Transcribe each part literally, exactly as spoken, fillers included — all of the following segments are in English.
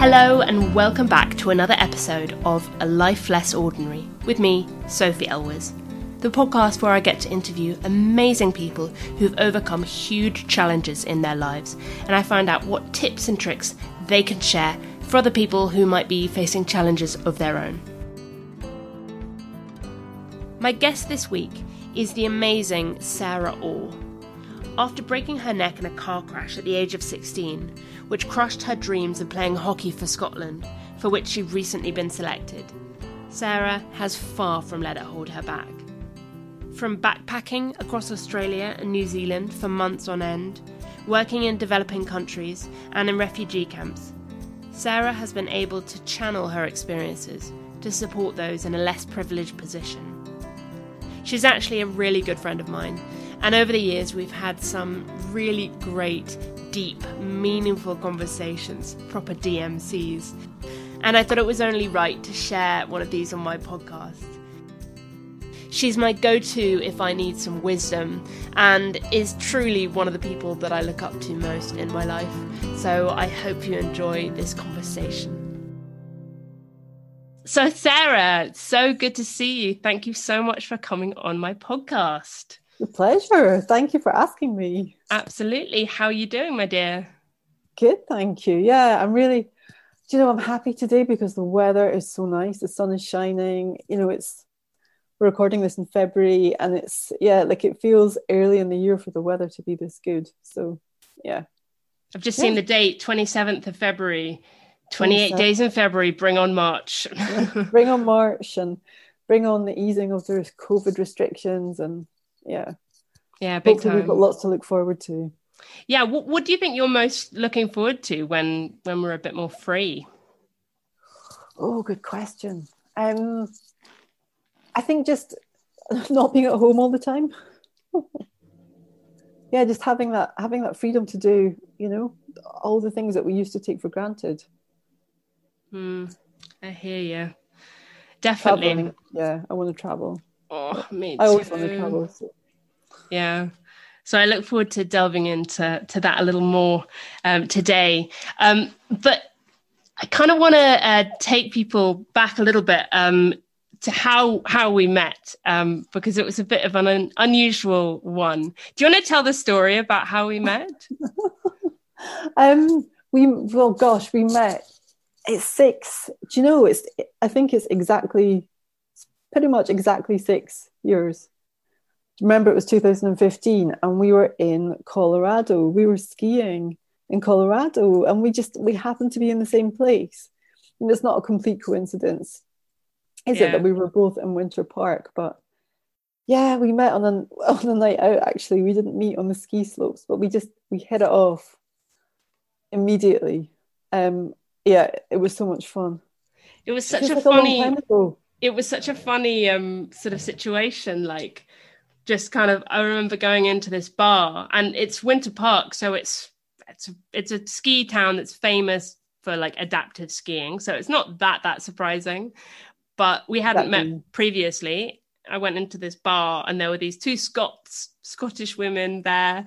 Hello and welcome back to another episode of A Life Less Ordinary with me, Sophie Elwes, the podcast where I get to interview amazing people who've overcome huge challenges in their lives, and I find out what tips and tricks they can share for other people who might be facing challenges of their own. My guest this week is the amazing Sarah Orr. After breaking her neck in a car crash at the age of sixteen, which crushed her dreams of playing hockey for Scotland, for which she'd recently been selected, Sarah has far from let it hold her back. From backpacking across Australia and New Zealand for months on end, working in developing countries and in refugee camps, Sarah has been able to channel her experiences to support those in a less privileged position. She's actually a really good friend of mine, and over the years we've had some really great, deep, meaningful conversations, proper D M Cs. And I thought it was only right to share one of these on my podcast. She's my go-to if I need some wisdom, and is truly one of the people that I look up to most in my life. So I hope you enjoy this conversation. So Sarah, so good to see you. Thank you so much for coming on my podcast. A pleasure. Thank you for asking me. Absolutely. How are you doing, my dear? Good, thank you. Yeah, I'm really, do you know, I'm happy today because the weather is so nice. The sun is shining. You know, it's, we're recording this in February and it's, yeah, like it feels early in the year for the weather to be this good. So, yeah. I've just yeah. seen the date, twenty-seventh of February, twenty-eight days in February, bring on March. Yeah, bring on March and bring on the easing of the COVID restrictions and yeah. Yeah, big Hopefully time. We've got lots to look forward to. Yeah, what, what do you think you're most looking forward to when when we're a bit more free? Oh, good question. Um, I think just not being at home all the time. Yeah, just having that having that freedom to do, you know, all the things that we used to take for granted. Mm, I hear you. Definitely. Traveling. Yeah, I want to travel. Oh, me too. I always want to travel. So. Yeah. So I look forward to delving into to that a little more um, today. Um, but I kind of want to uh, take people back a little bit um, to how how we met, um, because it was a bit of an un- unusual one. Do you want to tell the story about how we met? um, we well, gosh, we met. It's six. Do you know? It's. I think it's exactly, pretty much exactly six years. Remember, it was two thousand fifteen, and we were in Colorado. We were skiing in Colorado, and we just we happened to be in the same place. And it's not a complete coincidence, is yeah. it, that we were both in Winter Park? But yeah, we met on a on a night out. Actually, we didn't meet on the ski slopes, but we just we hit it off immediately. Um, yeah, it was so much fun. It was such it a like funny. A long time ago. It was such a funny um sort of situation, like. Just kind of, I remember going into this bar, and it's Winter Park, so it's it's a, it's a ski town that's famous for like adaptive skiing, so it's not that that surprising. But we hadn't exactly. met previously. I went into this bar, and there were these two Scots Scottish women there,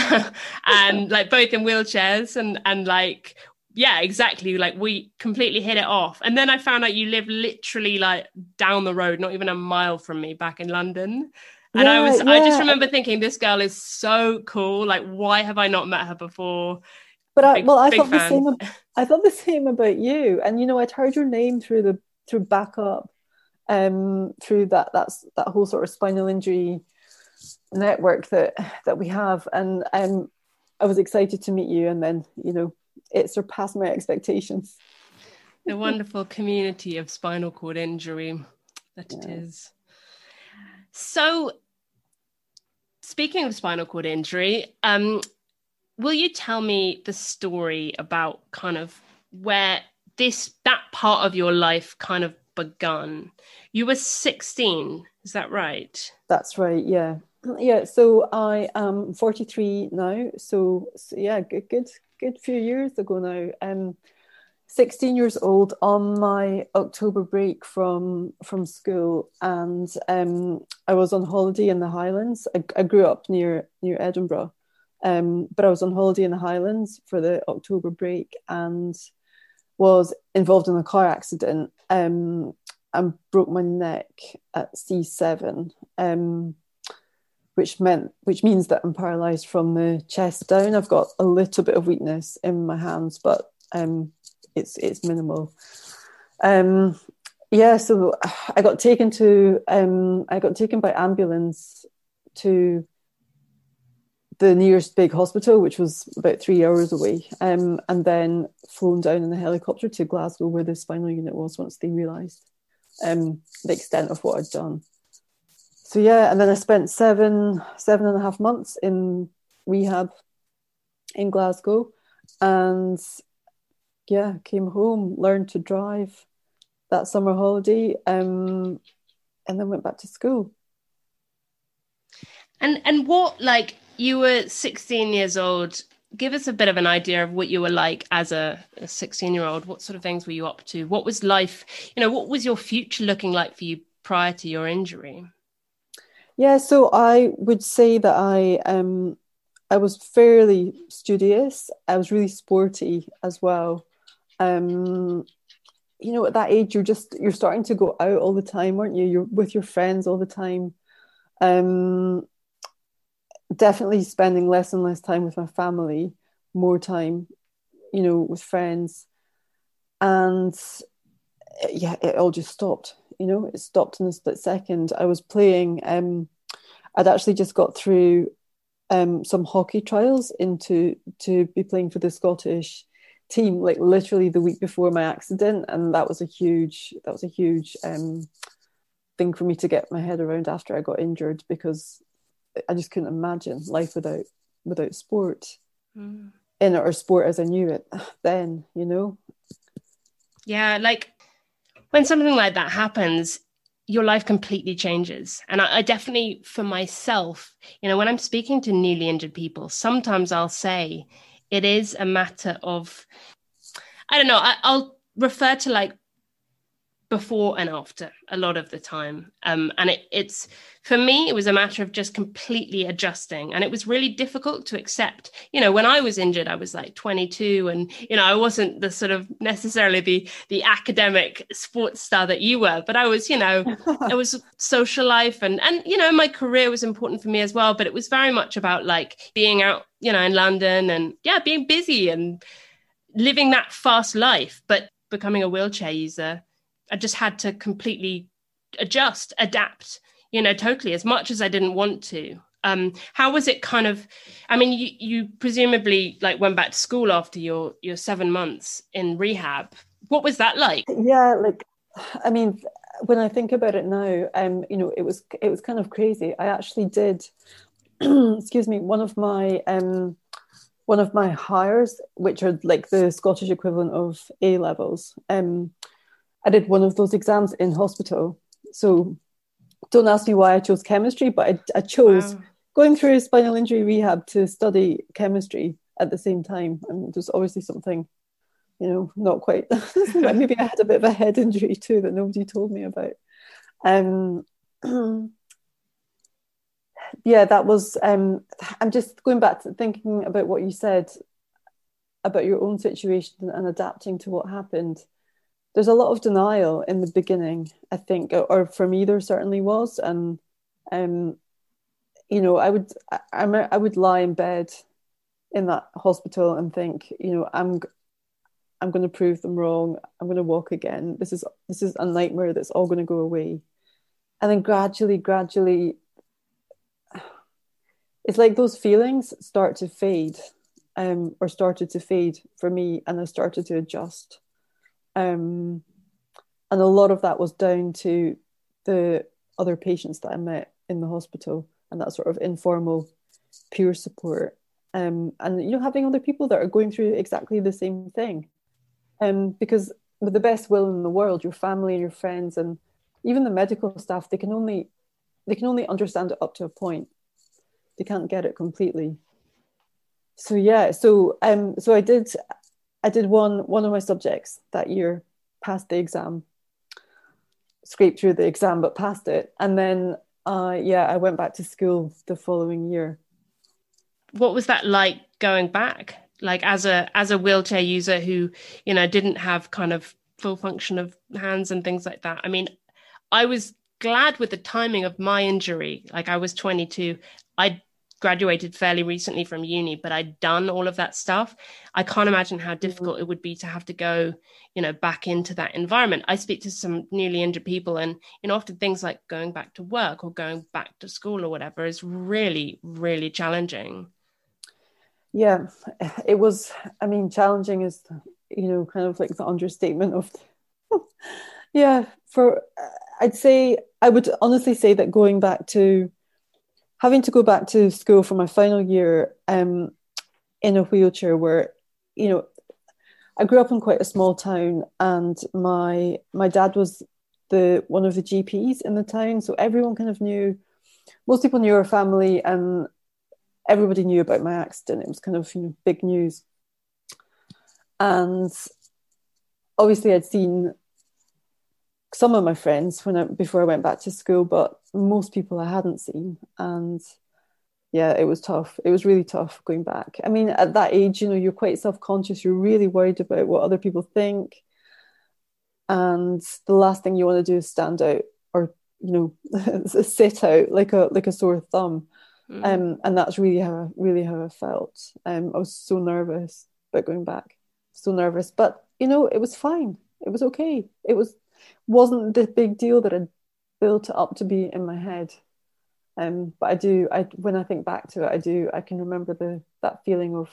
and like both in wheelchairs, and and like yeah, exactly, like we completely hit it off. And then I found out you live literally like down the road, not even a mile from me, back in London. And yeah, I was, yeah. I just remember thinking, this girl is so cool. Like, why have I not met her before? But I, big, well, I big thought fan. the same. I thought the same about you. And you know, I'd heard your name through the through backup, um, through that that's that whole sort of spinal injury network that that we have. And um, I was excited to meet you. And then, you know, it surpassed my expectations. The wonderful community of spinal cord injury that yeah. it is. So, speaking of spinal cord injury, um, will you tell me the story about kind of where this, that part of your life kind of begun? You were sixteen, is that right? That's right, yeah. Yeah, so I am forty-three now. So, so yeah, good, good, good few years ago now. Um, sixteen years old on my October break from from school, and um, I was on holiday in the Highlands. I, I grew up near near Edinburgh, um, but I was on holiday in the Highlands for the October break, and was involved in a car accident um, and broke my neck at C seven, um, which meant which means that I'm paralysed from the chest down. I've got a little bit of weakness in my hands, but um, it's it's minimal. Um, yeah, so I got taken to um, I got taken by ambulance to the nearest big hospital, which was about three hours away, um, and then flown down in a helicopter to Glasgow, where the spinal unit was, once they realised um, the extent of what I'd done. So yeah, and then I spent seven, seven and a half months in rehab in Glasgow, and yeah, came home, learned to drive that summer holiday, um, and then went back to school. And and what, like, you were sixteen years old. Give us a bit of an idea of what you were like as a sixteen-year-old. What sort of things were you up to? What was life, you know, what was your future looking like for you prior to your injury? Yeah, so I would say that I um I was fairly studious. I was really sporty as well. Um, you know, at that age, you're just you're starting to go out all the time, aren't you? You're with your friends all the time. Um, definitely spending less and less time with my family, more time, you know, with friends. And yeah, it all just stopped, you know, it stopped in a split second. I was playing, um, I'd actually just got through um, some hockey trials into to be playing for the Scottish team, like literally the week before my accident. And that was a huge, that was a huge um, thing for me to get my head around after I got injured, because I just couldn't imagine life without without sport mm. in it, or sport as I knew it then, you know. Yeah, like when something like that happens, your life completely changes. And I, I definitely, for myself, you know, when I'm speaking to newly injured people, sometimes I'll say it is a matter of, I don't know, I, I'll refer to like before and after a lot of the time. Um, and it, it's, for me, it was a matter of just completely adjusting. And it was really difficult to accept. You know, when I was injured, I was like twenty-two, and, you know, I wasn't the sort of necessarily the, the academic sports star that you were, but I was, you know, it was social life, and, and, you know, my career was important for me as well. But it was very much about like being out, you know, in London, and yeah, being busy and living that fast life. But becoming a wheelchair user, I just had to completely adjust, adapt, you know, totally, as much as I didn't want to. Um, how was it kind of, I mean, you, you presumably like went back to school after your, your seven months in rehab. What was that like? Yeah, like, I mean, when I think about it now, um, you know, it was, it was kind of crazy. I actually did, excuse me, one of my, um, one of my hires, which are like the Scottish equivalent of A levels, um, I did one of those exams in hospital. So don't ask me why I chose chemistry, but I, I chose wow. going through spinal injury rehab to study chemistry at the same time. And there's obviously something, you know, not quite, maybe I had a bit of a head injury too that nobody told me about. Um, yeah, that was, um, I'm just going back to thinking about what you said about your own situation and adapting to what happened. There's a lot of denial in the beginning, I think, or for me there certainly was. And, um, you know, I would, I, I would lie in bed in that hospital and think, you know, I'm, I'm going to prove them wrong. I'm going to walk again. This is, this is a nightmare that's all going to go away. And then gradually, gradually, it's like those feelings start to fade, um, or started to fade for me, and I started to adjust. Um, and a lot of that was down to the other patients that I met in the hospital, and that sort of informal peer support. Um, and, you know, having other people that are going through exactly the same thing. Um, because with the best will in the world, your family and your friends and even the medical staff, they can only they can only understand it up to a point. They can't get it completely. So yeah, so um, so I did. I did one one of my subjects that year, passed the exam, scraped through the exam, but passed it. And then, uh, yeah, I went back to school the following year. What was that like going back? Like as a as a wheelchair user who, you know, didn't have kind of full function of hands and things like that. I mean, I was glad with the timing of my injury. Like I was twenty-two. I graduated fairly recently from uni, but I'd done all of that stuff. I can't imagine how difficult it would be to have to go, you know, back into that environment. I speak to some newly injured people, and, you know, often things like going back to work or going back to school or whatever is really, really challenging. Yeah, it was, I mean, challenging is, you know, kind of like the understatement of, yeah, for, I'd say, I would honestly say that going back to, having to go back to school for my final year um, in a wheelchair where, you know, I grew up in quite a small town, and my my dad was the one of the G Ps in the town. So everyone kind of knew, most people knew our family, and everybody knew about my accident. It was kind of, you know, big news. And obviously I'd seen some of my friends when I, before I went back to school, but most people I hadn't seen. And yeah, it was tough. It was really tough going back. I mean, at that age, you know, you're quite self-conscious. You're really worried about what other people think. And the last thing you want to do is stand out or, you know, sit out like a like a sore thumb. Mm. Um, and that's really how I, really how I felt. Um, I was so nervous about going back. So nervous. But, you know, it was fine. It was okay. It was wasn't the big deal that I'd built it up to be in my head. Um, but I do, I when I think back to it, I do, I can remember the that feeling of,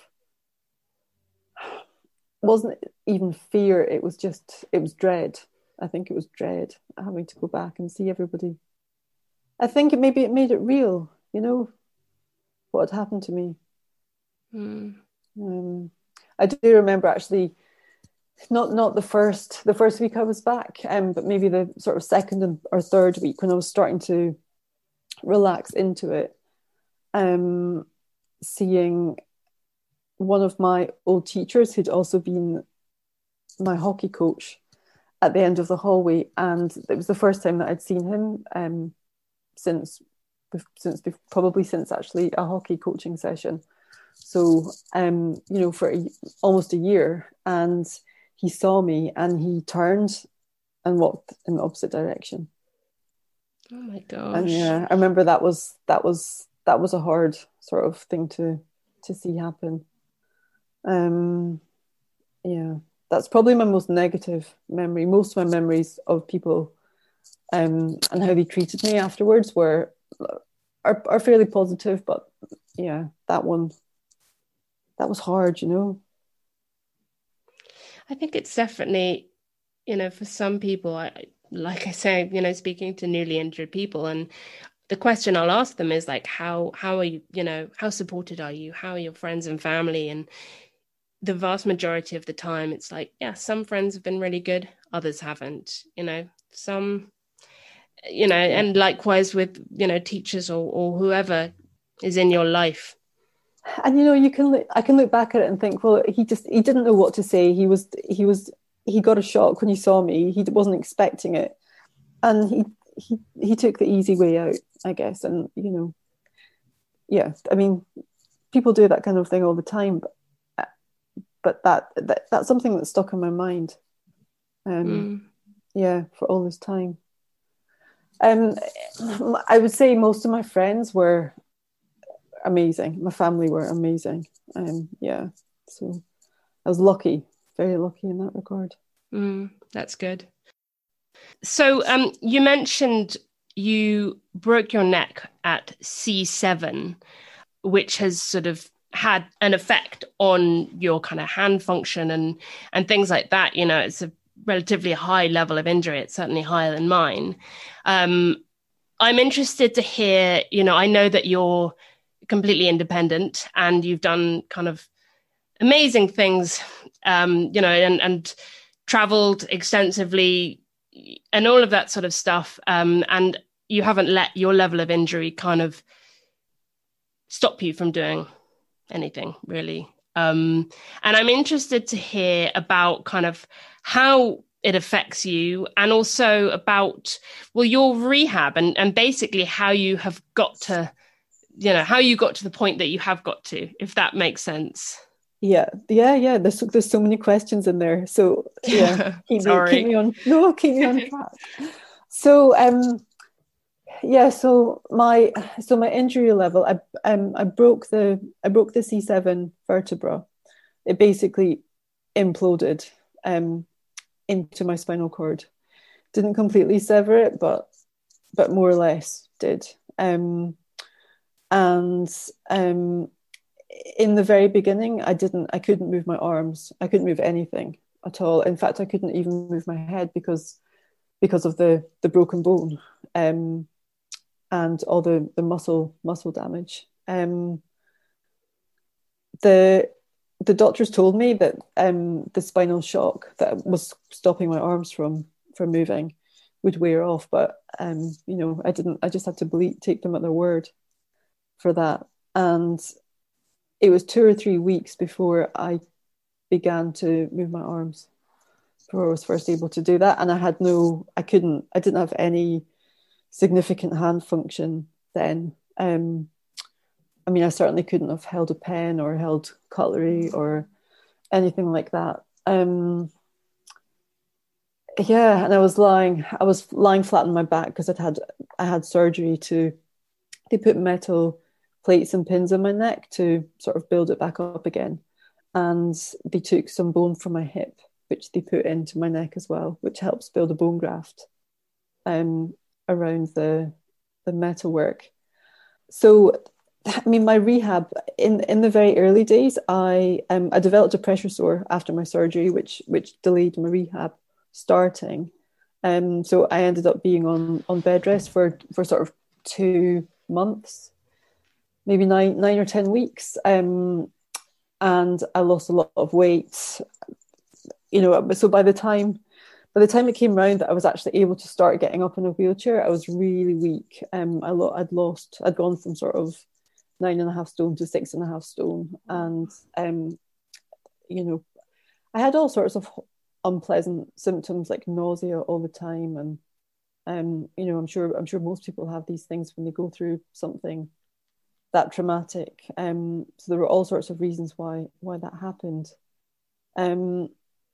wasn't even fear, it was just, it was dread. I think it was dread, having to go back and see everybody. I think it maybe it made it real, you know, what had happened to me. Mm. Um, I do remember actually, Not not the first the first week I was back, um, but maybe the sort of second and, or third week when I was starting to relax into it, um, seeing one of my old teachers who'd also been my hockey coach at the end of the hallway, and it was the first time that I'd seen him um, since since probably since actually a hockey coaching session. So um, you know, for a, almost a year, and he saw me and he turned and walked in the opposite direction. Oh my gosh. And yeah, I remember that was that was that was a hard sort of thing to to see happen. Um yeah, that's probably my most negative memory. Most of my memories of people um and how they treated me afterwards were are, are fairly positive, but yeah, that one that was hard, you know. I think it's definitely, you know, for some people, I, like I say, you know, speaking to newly injured people, and the question I'll ask them is like, how, how are you, you know, how supported are you? How are your friends and family? And the vast majority of the time, it's like, yeah, some friends have been really good, others haven't, you know, some, you know, yeah. And likewise with, you know, teachers or, or whoever is in your life. And you know, you can look, I can look back at it and think, well, he just he didn't know what to say. He was he was he got a shock when he saw me. He wasn't expecting it, and he he he took the easy way out, I guess. And you know, yeah, I mean, people do that kind of thing all the time, but but that, that that's something that's stuck in my mind. Um, mm. Yeah, for all this time. Um, I would say most of my friends were amazing. My family were amazing. Um, yeah, so I was lucky, very lucky in that regard. Mm, that's good. So um, you mentioned you broke your neck at C seven, which has sort of had an effect on your kind of hand function and and things like that. You know, it's a relatively high level of injury. It's certainly higher than mine. Um, I'm interested to hear, you know, I know that you're completely independent and you've done kind of amazing things, um, you know, and, and traveled extensively and all of that sort of stuff. Um, and you haven't let your level of injury kind of stop you from doing anything really. Um, and I'm interested to hear about kind of how it affects you and also about, well, your rehab and, and basically how you have got to, you know, how you got to the point that you have got to, if that makes sense. Yeah, yeah, yeah. There's there's so many questions in there. So yeah, keep me keep Sorry. me on no, keep me on track. So um yeah, so my so my injury level, I um I broke the I broke the C seven vertebra. It basically imploded um into my spinal cord. Didn't completely sever it, but but more or less did. Um and um in the very beginning, I didn't, I couldn't move my arms. I couldn't move anything at all. In fact, I couldn't even move my head because because of the the broken bone, um, and all the the muscle muscle damage. Um, the the doctors told me that um, the spinal shock that was stopping my arms from from moving would wear off, but um, you know, I didn't. I just had to believe, take them at their word for that, and it was two or three weeks before I began to move my arms, before I was first able to do that. And I had no, I couldn't, I didn't have any significant hand function then. Um, I mean, I certainly couldn't have held a pen or held cutlery or anything like that. Um, yeah, and I was lying, I was lying flat on my back because I'd had, I had surgery to, they put metal plates and pins in my neck to sort of build it back up again. And they took some bone from my hip, which they put into my neck as well, which helps build a bone graft um, around the the metalwork. So, I mean, my rehab in in the very early days, I um, I developed a pressure sore after my surgery, which which delayed my rehab starting. Um, so I ended up being on on bed rest for for sort of two months, maybe nine nine or ten weeks. Um, and I lost a lot of weight. You know, so by the time by the time it came around that I was actually able to start getting up in a wheelchair, I was really weak. Um, I lo- I'd lost, I'd gone from sort of nine and a half stone to six and a half stone, and um, you know, I had all sorts of unpleasant symptoms like nausea all the time, and um, you know, I'm sure I'm sure most people have these things when they go through something that traumatic. Um, so there were all sorts of reasons why why that happened. Um,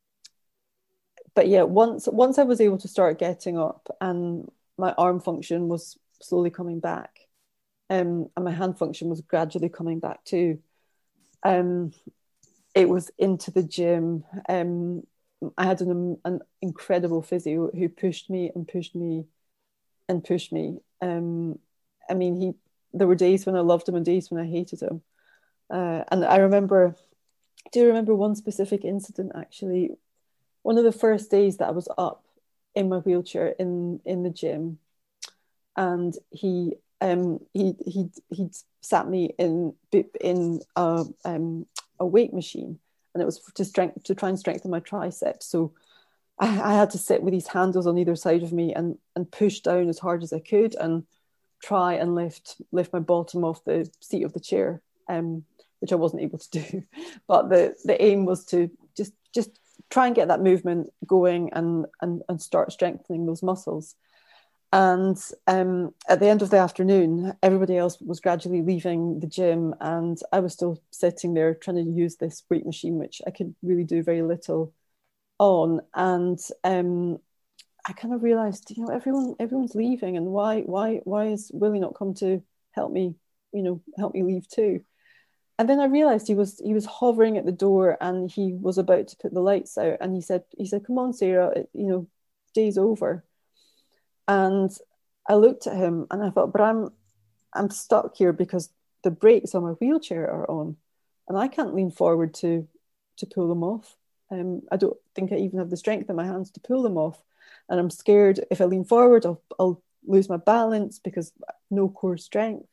but yeah, once once I was able to start getting up and my arm function was slowly coming back, um, and my hand function was gradually coming back too. Um, it was into the gym. Um, I had an, an incredible physio who pushed me and pushed me and pushed me. Um, I mean, he. There were days when I loved him and days when I hated him. Uh, and I remember, do you remember one specific incident actually? One of the first days that I was up in my wheelchair in in the gym, and he um he he he sat me in in a um a weight machine, and it was to strength to try and strengthen my triceps. So I, I had to sit with these handles on either side of me and and push down as hard as I could and try and lift lift my bottom off the seat of the chair, um, which I wasn't able to do. But the the aim was to just just try and get that movement going and and and start strengthening those muscles. And um, at the end of the afternoon, everybody else was gradually leaving the gym, and I was still sitting there trying to use this weight machine, which I could really do very little on. And um, I kind of realized, you know, everyone everyone's leaving, and why why why is Willie not come to help me, you know, help me leave too? And then I realized he was he was hovering at the door, and he was about to put the lights out, and he said he said, "Come on, Sarah, it, you know, day's over." And I looked at him and I thought, but I'm I'm stuck here because the brakes on my wheelchair are on, and I can't lean forward to to pull them off. Um, I don't think I even have the strength in my hands to pull them off, and I'm scared if I lean forward, I'll I'll lose my balance because no core strength.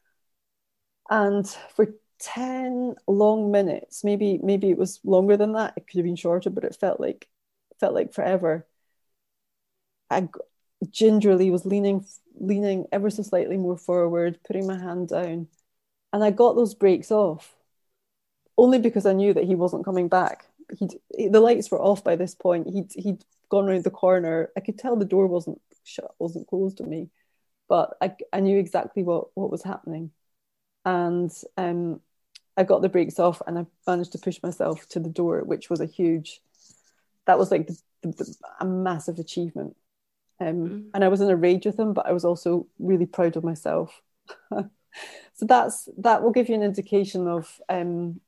And for ten long minutes, maybe maybe it was longer than that. It could have been shorter, but it felt like felt like forever. I gingerly was leaning leaning ever so slightly more forward, putting my hand down, and I got those brakes off only because I knew that he wasn't coming back. He'd, the lights were off by this point. He'd he'd gone around the corner. I could tell the door wasn't shut, wasn't closed on me, but I I knew exactly what what was happening, and um I got the brakes off and I managed to push myself to the door, which was a huge, that was like the, the, the, a massive achievement. Um, mm. And I was in a rage with him, but I was also really proud of myself. So that's, that will give you an indication of um,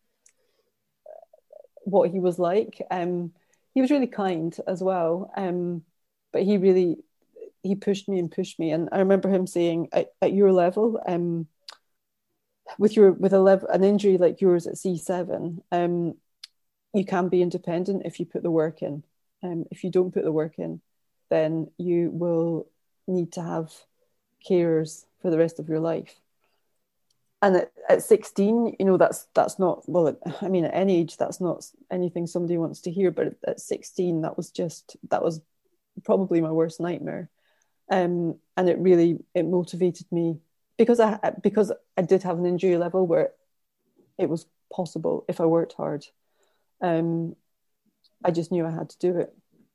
what he was like. Um, he was really kind as well, um, but he really, he pushed me and pushed me. And I remember him saying, at, at your level, um, with your with a level, an injury like yours at C seven, um, you can be independent if you put the work in. Um, if you don't put the work in, then you will need to have carers for the rest of your life. And at, at sixteen, you know, that's that's not, well, I mean, at any age, that's not anything somebody wants to hear. But at, at sixteen, that was just, that was probably my worst nightmare. Um, and it really, it motivated me because I because I did have an injury level where it was possible if I worked hard. Um, I just knew I had to do it.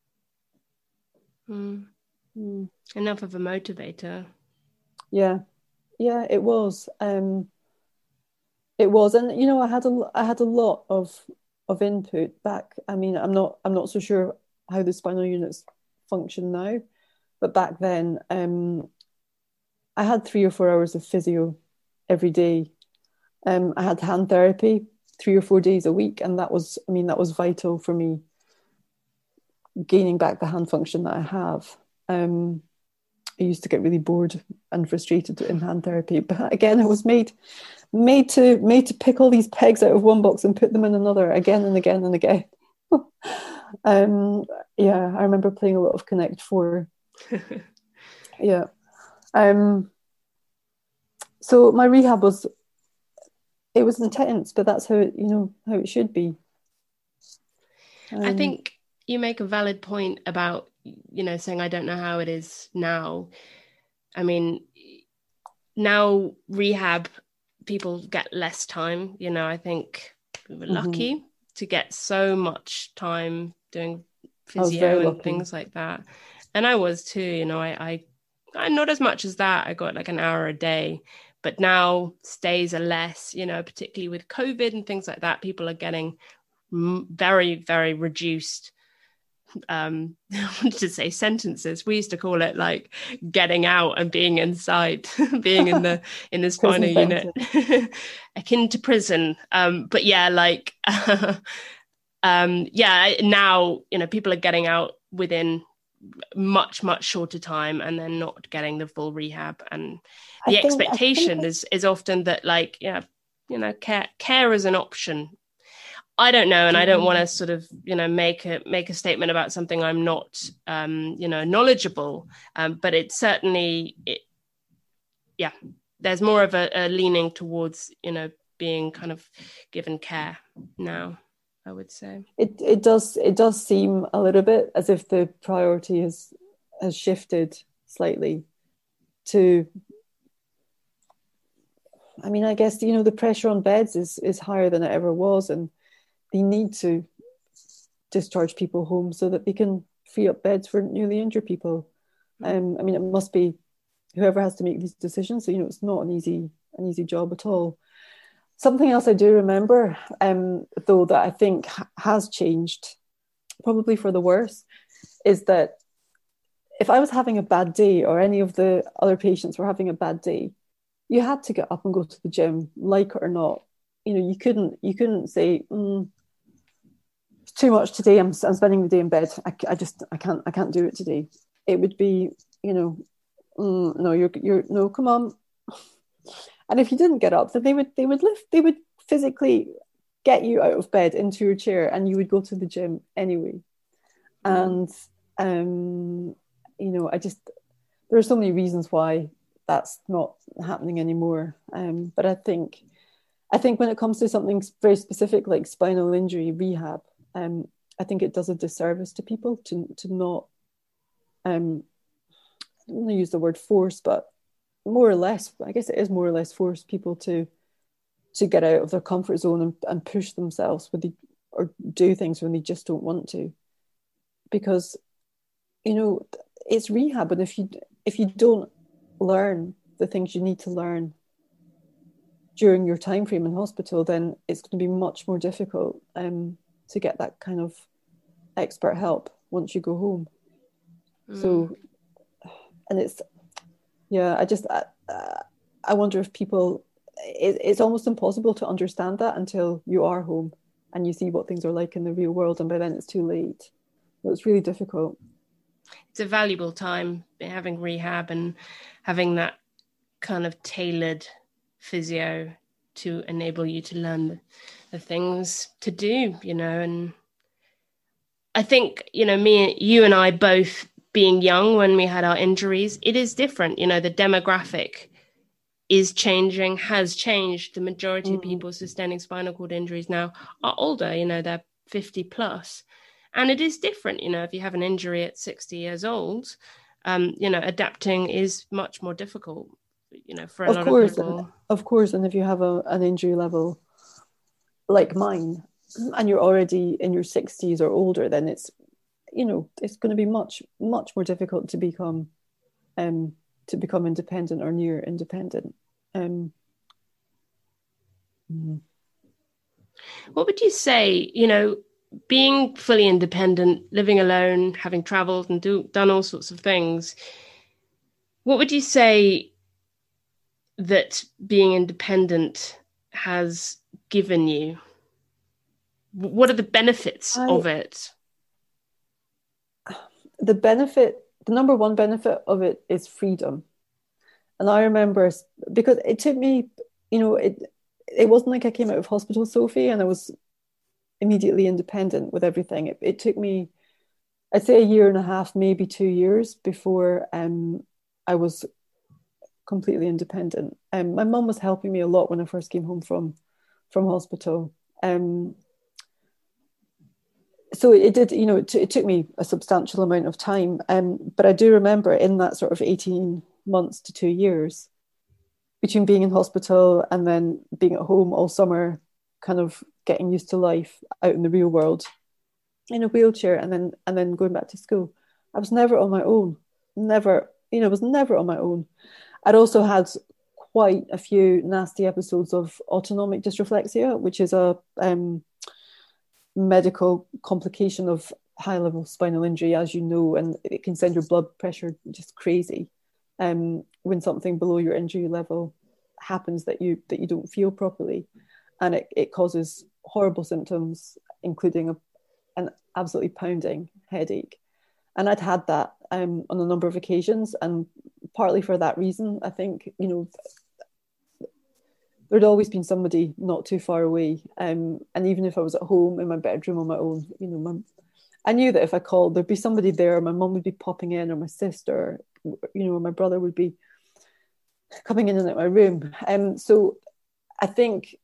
Mm. Mm. Enough of a motivator. Yeah, yeah, it was. Um, it was, and you know, I had a I had a lot of of input back. I mean, I'm not I'm not so sure how the spinal units function now, but back then, um, I had three or four hours of physio every day. Um, I had hand therapy three or four days a week, and that was, I mean, that was vital for me gaining back the hand function that I have. Um, I used to get really bored and frustrated in hand therapy, but again, I was made made to made to pick all these pegs out of one box and put them in another again and again and again. um, yeah, I remember playing a lot of Connect Four. Yeah. Um, so my rehab was, it was intense, but that's how it, you know, how it should be. Um, I think you make a valid point about, you know, saying, I don't know how it is now. I mean, now rehab, people get less time. You know, I think we were lucky mm-hmm. to get so much time doing physio and lucky. Things like that. And I was too, you know, I, I, I, not as much as that. I got like an hour a day, but now stays are less, you know, particularly with COVID and things like that. People are getting very, very reduced. Um, I wanted to say sentences. We used to call it like getting out and being inside, being in the in the spinal unit, akin to prison. Um, but yeah, like, um, yeah. Now, you know, people are getting out within much much shorter time, and they're not getting the full rehab. And the think, expectation is is often that, like, yeah, you know, care care is an option. I don't know, and I don't want to sort of, you know, make a make a statement about something I'm not, um, you know, knowledgeable. Um, but it's certainly, it, yeah, there's more of a, a leaning towards, you know, being kind of given care now, I would say. It it does it does seem a little bit as if the priority has has shifted slightly to. I mean, I guess, you know, the pressure on beds is is higher than it ever was, and they need to discharge people home so that they can free up beds for newly injured people. Um, I mean, it must be whoever has to make these decisions. So, you know, it's not an easy an easy job at all. Something else I do remember, um, though, that I think has changed, probably for the worse, is that if I was having a bad day, or any of the other patients were having a bad day, you had to get up and go to the gym, like it or not. You know, you couldn't you couldn't say, mm, it's too much today, I'm, I'm spending the day in bed, I, I just I can't I can't do it today. It would be, you know, mm, no, you're you're no, come on. And if you didn't get up, then they would they would lift they would physically get you out of bed into your chair, and you would go to the gym anyway. And um, you know, I just, there are so many reasons why that's not happening anymore. Um, but I think I think when it comes to something very specific like spinal injury rehab, um, I think it does a disservice to people to to not, um, I don't want to use the word force, but more or less, I guess it is more or less force people to to get out of their comfort zone and, and push themselves when they, or do things when they just don't want to. Because, you know, it's rehab, and if you if you don't learn the things you need to learn, during your time frame in hospital, then it's going to be much more difficult um, to get that kind of expert help once you go home. Mm. So, and it's, yeah, I just, I, uh, I wonder if people, it, it's almost impossible to understand that until you are home and you see what things are like in the real world. And by then it's too late. So it's really difficult. It's a valuable time having rehab and having that kind of tailored physio to enable you to learn the, the things to do, you know. And I think, you know, me, you and I both being young when we had our injuries, it is different. You know, the demographic is changing, has changed. The majority mm. of people sustaining spinal cord injuries now are older, you know, they're fifty plus. And it is different, you know, if you have an injury at sixty years old, um, you know, adapting is much more difficult, you know, for a of lot course, of people. And, of course, and if you have a, an injury level like mine, and you're already in your sixties or older, then it's, you know, it's going to be much, much more difficult to become, um, to become independent or near independent. Um, mm. What would you say, you know, being fully independent, living alone, having traveled and do, done all sorts of things, what would you say that being independent has given you? What are the benefits I, of it? The benefit, the number one benefit of it is freedom. And I remember, because it took me, you know, it it wasn't like I came out of hospital, Sophie, and I was immediately independent with everything. It, it took me, I'd say a year and a half, maybe two years before um, I was completely independent. Um, my mum was helping me a lot when I first came home from, from hospital. Um, so it did, you know, it, t- it took me a substantial amount of time. Um, but I do remember in that sort of eighteen months to two years, between being in hospital and then being at home all summer, kind of getting used to life out in the real world in a wheelchair, and then and then going back to school, I was never on my own. Never, you know, I was never on my own. I'd also had quite a few nasty episodes of autonomic dysreflexia, which is a um, medical complication of high-level spinal injury, as you know, and it can send your blood pressure just crazy um, when something below your injury level happens that you that you don't feel properly, and it, it causes horrible symptoms, including a, an absolutely pounding headache. And I'd had that um, on a number of occasions, and partly for that reason, I think, you know, there'd always been somebody not too far away. Um, and even if I was at home in my bedroom on my own, you know, my, I knew that if I called, there'd be somebody there. My mum would be popping in, or my sister, you know, or my brother would be coming in and out my room. Um, so I think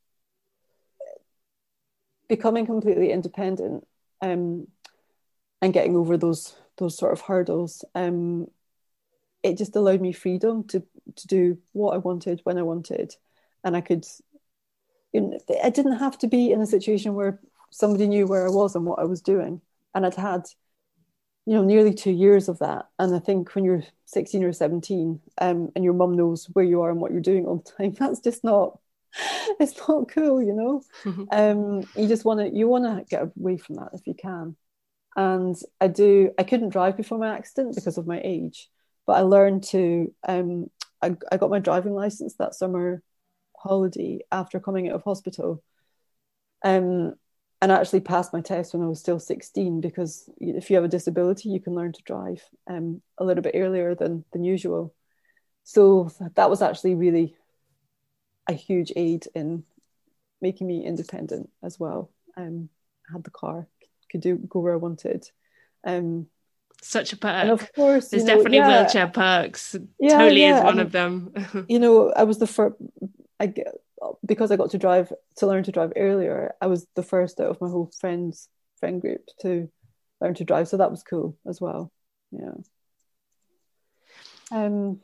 becoming completely independent um, and getting over those those sort of hurdles, um, it just allowed me freedom to to do what I wanted when I wanted. And I could, you know, I didn't have to be in a situation where somebody knew where I was and what I was doing. And I'd had, you know, nearly two years of that. And I think when you're sixteen or seventeen um, and your mum knows where you are and what you're doing all the time, that's just not, it's not cool, you know. um, you just want to, you want to get away from that if you can. And I do, I couldn't drive before my accident because of my age, but I learned to, um, I, I got my driving license that summer holiday after coming out of hospital, um, and I actually passed my test when I was still sixteen, because if you have a disability, you can learn to drive um, a little bit earlier than, than usual. So that was actually really a huge aid in making me independent as well. Um, I had the car, could do go where I wanted. Um, Such a perk. And of course, there's you know, definitely yeah, wheelchair perks. Yeah, totally yeah. is one and, of them. You know, I was the first. I because I got to drive to learn to drive earlier. I was the first out of my whole friends friend group to learn to drive, so that was cool as well. Yeah. Um.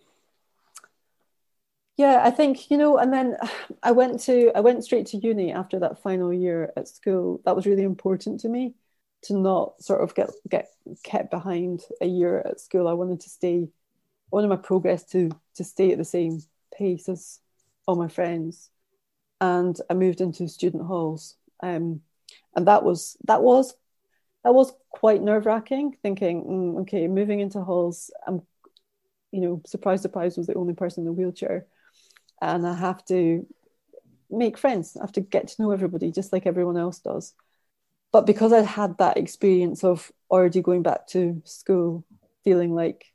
Yeah, I think, you know, and then I went to I went straight to uni after that final year at school. That was really important to me, to not sort of get get kept behind a year at school. I wanted to stay, I wanted my progress to to stay at the same pace as all my friends. and I moved into student halls. Um, and that was that was that was quite nerve-wracking, thinking, mm, okay, moving into halls, I'm, you know, surprise, surprise, was the only person in a wheelchair. And I have to make friends. I have to get to know everybody just like everyone else does. But because I had that experience of already going back to school, feeling like,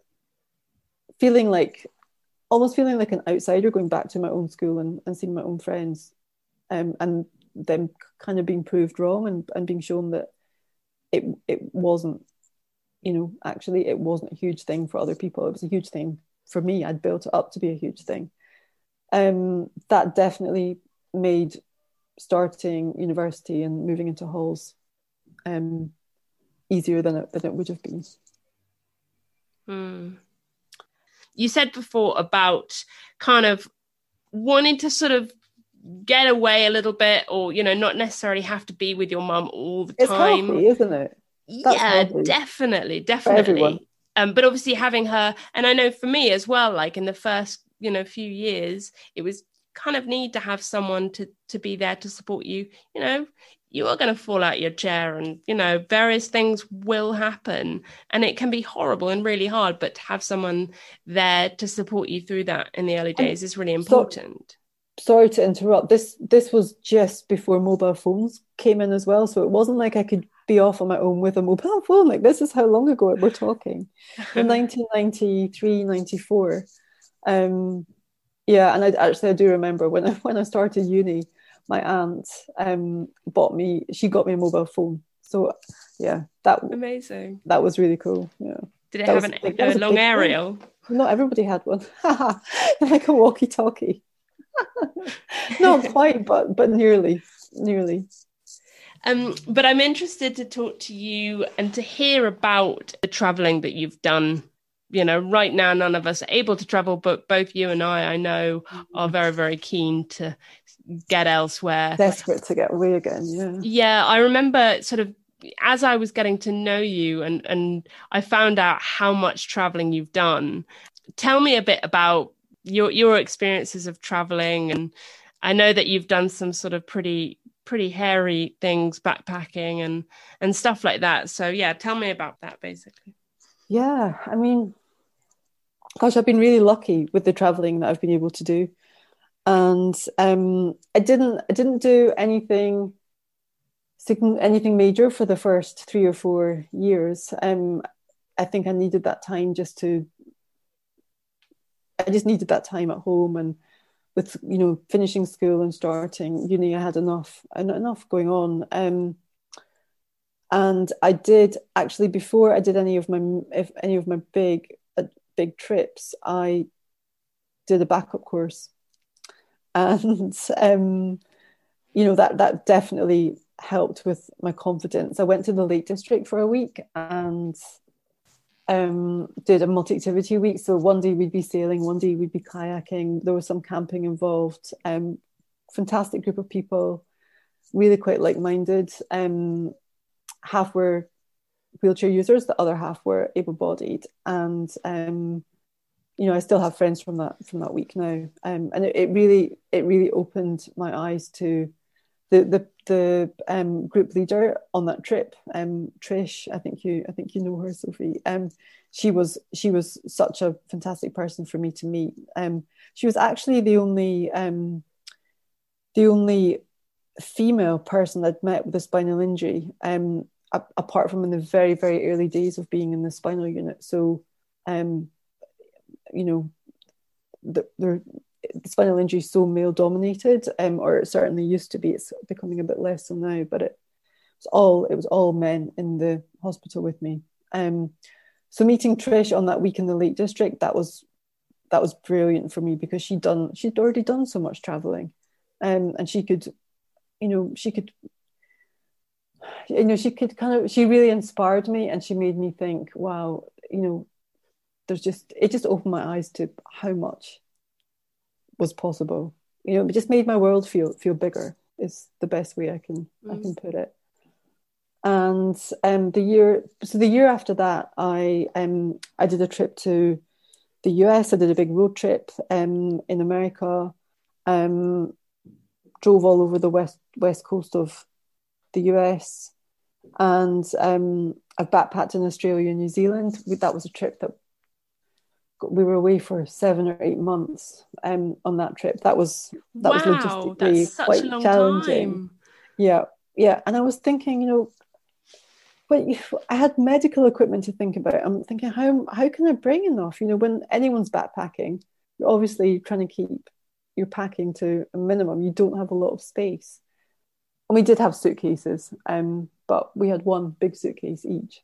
feeling like, almost feeling like an outsider going back to my own school and, and seeing my own friends, um, and them kind of being proved wrong and, and being shown that it it wasn't, you know, actually it wasn't a huge thing for other people. It was a huge thing for me. I'd built it up to be a huge thing. Um, that definitely made starting university and moving into halls um, easier than it, than it would have been. Hmm. You said before about kind of wanting to sort of get away a little bit, or, you know, not necessarily have to be with your mum all the It's time. healthy, isn't it? That's yeah, healthy. definitely, For definitely. everyone. Um, but obviously having her, and I know for me as well, like in the first, you know, few years, it was kind of need to have someone to to be there to support you. You know, you are going to fall out your chair, and, you know, various things will happen, and it can be horrible and really hard, but to have someone there to support you through that in the early days and is really important. So, sorry to interrupt. This this was just before mobile phones came in as well, so it wasn't like I could be off on my own with a mobile phone. Like, this is how long ago we're talking. In nineteen ninety-three, ninety-four. Um, yeah, and I actually I do remember when I when I started uni, my aunt um bought me. She got me a mobile phone. So yeah, that amazing. That was really cool. Yeah. Did it that have was, an, like, a long aerial? Thing. Not everybody had one. Like a walkie-talkie. Not quite, but but nearly, nearly. Um, but I'm interested to talk to you and to hear about the traveling that you've done. You know, right now, none of us are able to travel, but both you and I, I know, are very, very keen to get elsewhere. Desperate to get away again, yeah. Yeah, I remember sort of as I was getting to know you and, and I found out how much traveling you've done. Tell me a bit about your your experiences of traveling. And I know that you've done some sort of pretty pretty hairy things, backpacking and and stuff like that. So yeah, tell me about that basically. Yeah, I mean, gosh, I've been really lucky with the traveling that I've been able to do. And um, I didn't I didn't do anything anything major for the first three or four years. Um, I think I needed that time just to I just needed that time at home, and with, you know, finishing school and starting uni, I had enough enough going on. Um, and I did actually, before I did any of my if any of my big uh, big trips, I did a backup course, and um, you know, that that definitely helped with my confidence. I went to the Lake District for a week and um, did a multi-activity week. So one day we'd be sailing, one day we'd be kayaking. There was some camping involved. Um, fantastic group of people, really quite like-minded. Um, half were wheelchair users, the other half were able-bodied, and um, you know, I still have friends from that from that week now. Um, and it, it really it really opened my eyes to the the the um, group leader on that trip, um, Trish. I think you I think you know her, Sophie. Um, she was she was such a fantastic person for me to meet. Um, she was actually the only um, the only female person I'd met with a spinal injury. Um, a- apart from in the very very early days of being in the spinal unit. So, um, you know, the, the the spinal injury is so male dominated, um, or it certainly used to be. It's becoming a bit less so now, but it was all it was all men in the hospital with me. Um, so meeting Trish on that week in the Lake District, that was that was brilliant for me, because she'd done she'd already done so much traveling, um, and she could, you know, she could, you know, she could kind of she really inspired me, and she made me think, wow, you know, there's just it just opened my eyes to how much was possible. You know, it just made my world feel feel bigger, is the best way I can mm. I can put it. And um the year so the year after that, I um I did a trip to the U S. I did a big road trip um in America. Um drove all over the west west coast of the U S, and um, I've backpacked in Australia and New Zealand. That was a trip that we were away for seven or eight months um, on that trip. That was that was Wow, that's logistically such a quite long challenging. time. Yeah, yeah. And I was thinking, you know, when I had medical equipment to think about, I'm thinking, how how can I bring enough? You know, when anyone's backpacking, you're obviously trying to keep your packing to a minimum. You don't have a lot of space. And we did have suitcases, um, but we had one big suitcase each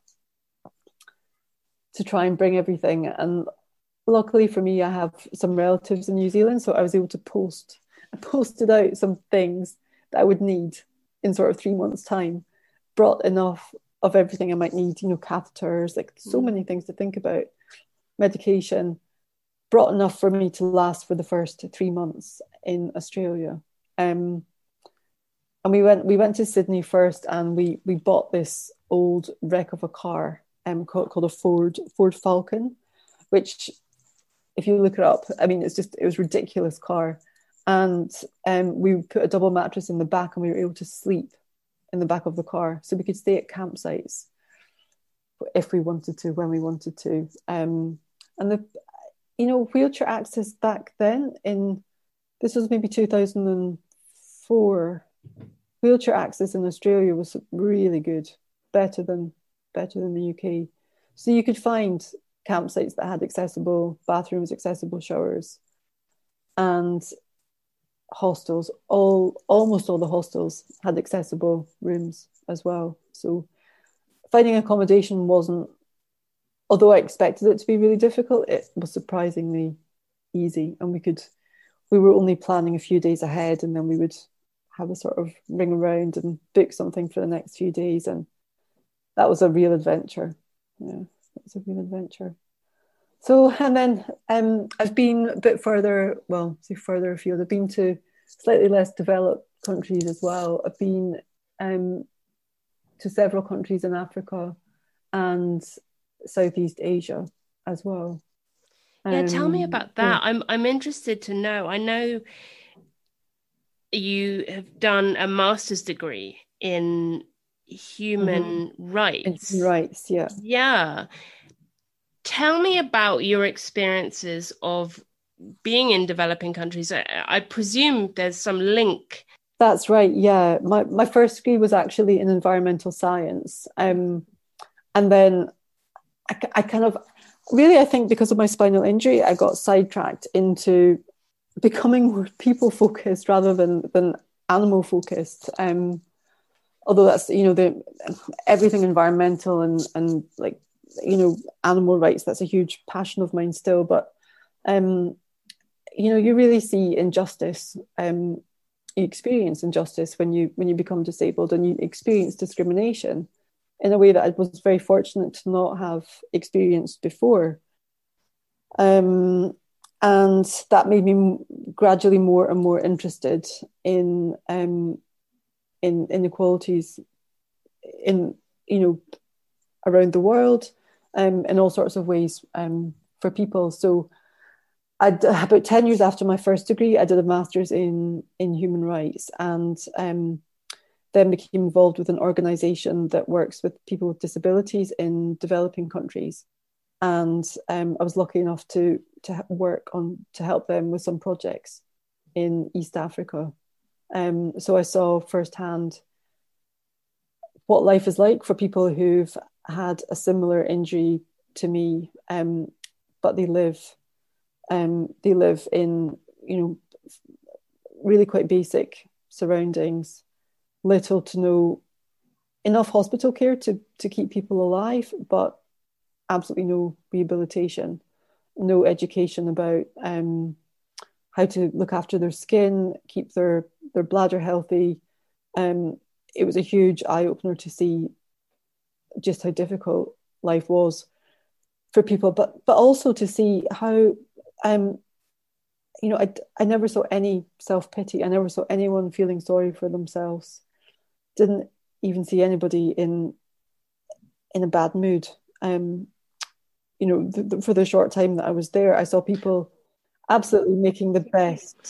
to try and bring everything. And luckily for me, I have some relatives in New Zealand, so I was able to post. I posted out some things that I would need in sort of three months' time. Brought enough of everything I might need, you know, catheters, like so many things to think about, medication. Brought enough for me to last for the first three months in Australia. Um, and we went we went to Sydney first, and we we bought this old wreck of a car um, called, called a Ford Ford Falcon, which, if you look it up, I mean, it's just, it was a ridiculous car. And um, we put a double mattress in the back, and we were able to sleep in the back of the car. So we could stay at campsites if we wanted to, when we wanted to. Um, and the, you know, wheelchair access back then in, this was maybe two thousand four, wheelchair access in Australia was really good, better than, better than the U K. So you could find campsites that had accessible bathrooms, accessible showers, and hostels. All almost all the hostels had accessible rooms as well. So finding accommodation wasn't, although I expected it to be really difficult, it was surprisingly easy. And we could, we were only planning a few days ahead, and then we would have a sort of ring around and book something for the next few days. And that was a real adventure. Yeah, that was a real adventure. So, and then um, I've been a bit further, well, say further afield. I've been to slightly less developed countries as well. I've been um, to several countries in Africa and Southeast Asia as well. Yeah, tell me Um, about yeah. that. I'm I'm interested to know. I know you have done a master's degree in human Mm-hmm. And human rights. rights, yeah. Yeah. Tell me about your experiences of being in developing countries. I, I presume there's some link. That's right, yeah. My, my first degree was actually in environmental science. Um, and then I, I kind of, really, I think because of my spinal injury, I got sidetracked into becoming more people focused rather than than animal focused. Um, although that's, you know, the everything environmental and and like, you know, animal rights, that's a huge passion of mine still. But um, you know, you really see injustice. Um, you experience injustice when you when you become disabled, and you experience discrimination in a way that I was very fortunate to not have experienced before. Um, and that made me gradually more and more interested in um, in inequalities in, you know, around the world, um, in all sorts of ways, um, for people. So I'd, about ten years after my first degree, I did a master's in in human rights, and um, then became involved with an organization that works with people with disabilities in developing countries. And um, I was lucky enough to to work on to help them with some projects in East Africa. Um, so I saw firsthand what life is like for people who've had a similar injury to me, um, but they live um, they live in, you know, really quite basic surroundings, little to no, enough hospital care to to keep people alive, but absolutely no rehabilitation, no education about um, how to look after their skin, keep their their bladder healthy. Um, it was a huge eye opener to see just how difficult life was for people, but but also to see how, um, you know, I I never saw any self pity. I never saw anyone feeling sorry for themselves. Didn't even see anybody in in a bad mood. Um, you know, th- th- for the short time that I was there, I saw people absolutely making the best.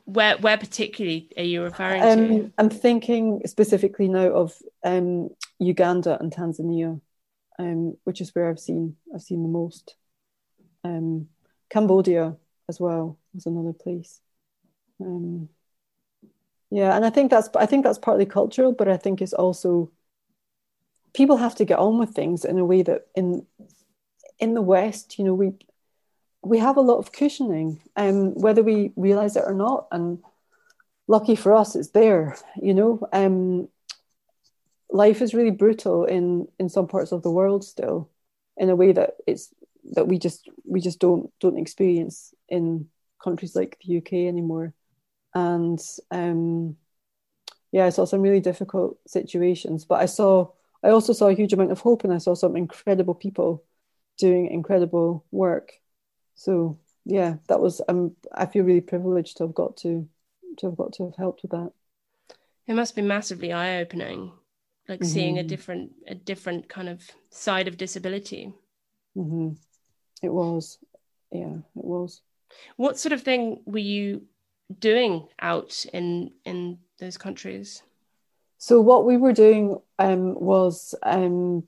Where where particularly are you referring Um, to? I'm thinking specifically now of um, Uganda and Tanzania, um, which is where I've seen I've seen the most. Um, Cambodia as well was another place. Um, yeah, and I think that's I think that's partly cultural, but I think it's also people have to get on with things in a way that in in the West, you know, we we have a lot of cushioning, um, whether we realize it or not. And lucky for us, it's there. You know, um, life is really brutal in in some parts of the world still, in a way that it's that we just we just don't don't experience in countries like the U K anymore. And um, yeah, I saw some really difficult situations, but I saw I also saw a huge amount of hope, and I saw some incredible people doing incredible work. So yeah, that was um, I feel really privileged to have got to to have got to have helped with that. It must be massively eye-opening, like mm-hmm. seeing a different a different kind of side of disability. Mm-hmm. It was, yeah, it was. What sort of thing were you doing out in in those countries? So what we were doing um, was um,